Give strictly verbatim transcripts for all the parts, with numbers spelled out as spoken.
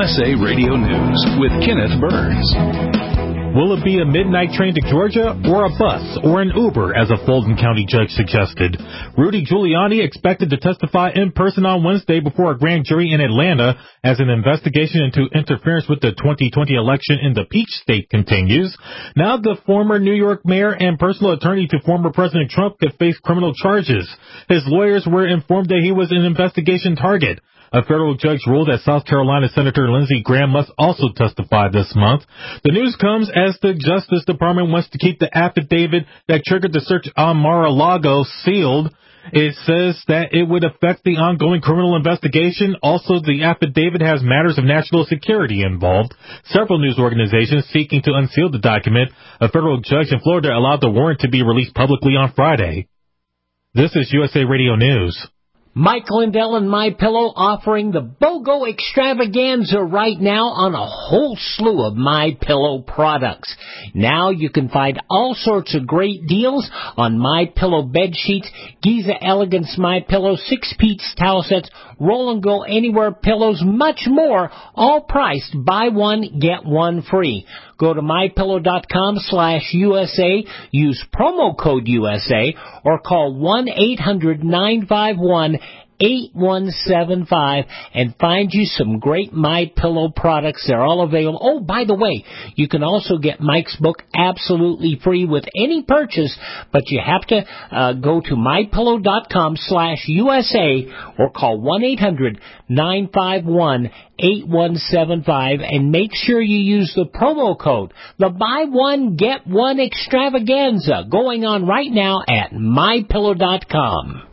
S A Radio News with Kenneth Burns. Will it be a midnight train to Georgia or a bus or an Uber, as a Fulton County judge suggested? Rudy Giuliani expected to testify in person on Wednesday before a grand jury in Atlanta as an investigation into interference with the twenty twenty election in the Peach State continues. Now the former New York mayor and personal attorney to former President Trump could face criminal charges. His lawyers were informed that he was an investigation target. A federal judge ruled that South Carolina Senator Lindsey Graham must also testify this month. The news comes as the Justice Department wants to keep the affidavit that triggered the search on Mar-a-Lago sealed. It says that it would affect the ongoing criminal investigation. Also, the affidavit has matters of national security involved. Several news organizations seeking to unseal the document. A federal judge in Florida allowed the warrant to be released publicly on Friday. This is U S A Radio News. Mike Lindell and MyPillow offering the BOGO extravaganza right now on a whole slew of MyPillow products. Now you can find all sorts of great deals on MyPillow bed sheets, Giza Elegance MyPillow, six-piece towel sets, Roll and Go Anywhere pillows, much more, all priced buy one, get one free. Go to MyPillow.com slash USA, use promo code U S A, or call one eight hundred nine five one eight one seven five and find you some great MyPillow products. They're all available. Oh, by the way, you can also get Mike's book absolutely free with any purchase, but you have to uh, go to MyPillow.com slash USA or call one eight hundred nine five one eight one seven five and make sure you use the promo code. The buy one, get one extravaganza going on right now at My Pillow dot com.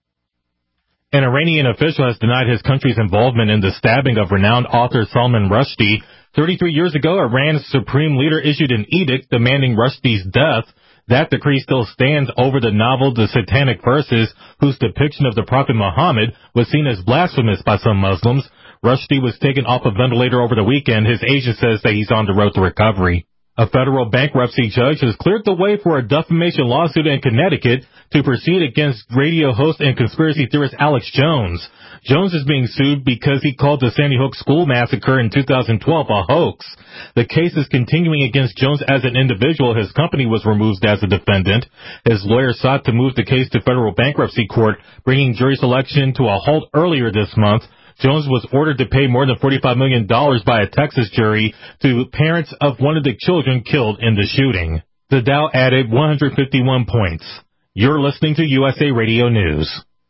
An Iranian official has denied his country's involvement in the stabbing of renowned author Salman Rushdie. thirty-three years ago, Iran's supreme leader issued an edict demanding Rushdie's death. That decree still stands over the novel The Satanic Verses, whose depiction of the Prophet Muhammad was seen as blasphemous by some Muslims. Rushdie was taken off a ventilator over the weekend. His agent says that he's on the road to recovery. A federal bankruptcy judge has cleared the way for a defamation lawsuit in Connecticut to proceed against radio host and conspiracy theorist Alex Jones. Jones is being sued because he called the Sandy Hook school massacre in two thousand twelve a hoax. The case is continuing against Jones as an individual. His company was removed as a defendant. His lawyer sought to move the case to federal bankruptcy court, bringing jury selection to a halt earlier this month. Jones was ordered to pay more than forty-five million dollars by a Texas jury to parents of one of the children killed in the shooting. The Dow added one hundred fifty-one points. You're listening to U S A Radio News.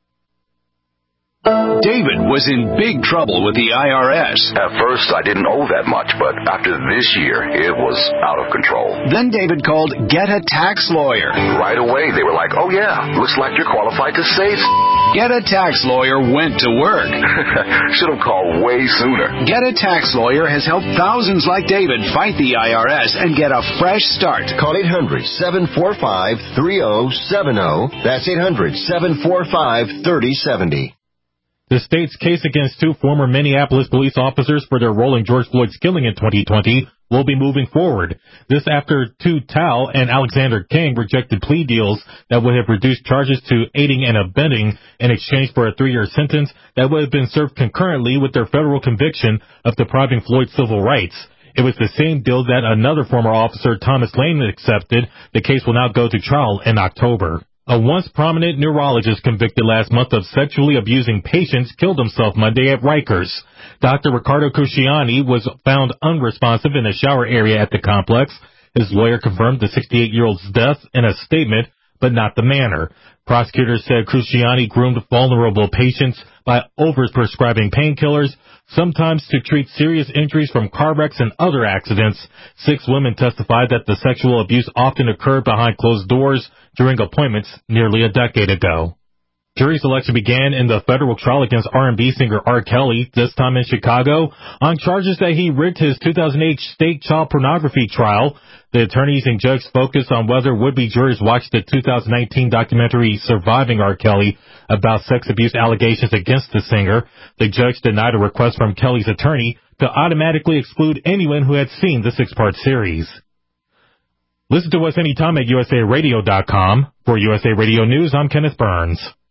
David was in big trouble with the I R S. At first, I didn't owe that much, but after this year, it was out of control. Then David called Get a Tax Lawyer. Right away, they were like, oh yeah, looks like you're qualified to save. Get a Tax Lawyer went to work. Should have called way sooner. Get a Tax Lawyer has helped thousands like David fight the I R S and get a fresh start. Call eight hundred seven four five three zero seven zero. That's eight hundred seven four five three zero seven zero. The state's case against two former Minneapolis police officers for their role in George Floyd's killing in twenty twenty will be moving forward. This after Tu Tao and Alexander King rejected plea deals that would have reduced charges to aiding and abetting in exchange for a three-year sentence that would have been served concurrently with their federal conviction of depriving Floyd civil rights. It was the same deal that another former officer, Thomas Lane, accepted. The case will now go to trial in October. A once prominent neurologist convicted last month of sexually abusing patients killed himself Monday at Rikers. Doctor Ricardo Cruciani was found unresponsive in a shower area at the complex. His lawyer confirmed the sixty-eight-year-old's death in a statement, but not the manner. Prosecutors said Cruciani groomed vulnerable patients by overprescribing painkillers, sometimes to treat serious injuries from car wrecks and other accidents. Six women testified that the sexual abuse often occurred behind closed doors during appointments nearly a decade ago. Jury selection began in the federal trial against R and B singer R. Kelly, this time in Chicago, on charges that he rigged his two thousand eight state child pornography trial. The attorneys and judge focused on whether would-be jurors watched the two thousand nineteen documentary Surviving R. Kelly about sex abuse allegations against the singer. The judge denied a request from Kelly's attorney to automatically exclude anyone who had seen the six-part series. Listen to us anytime at U S A Radio dot com. For U S A Radio News, I'm Kenneth Burns.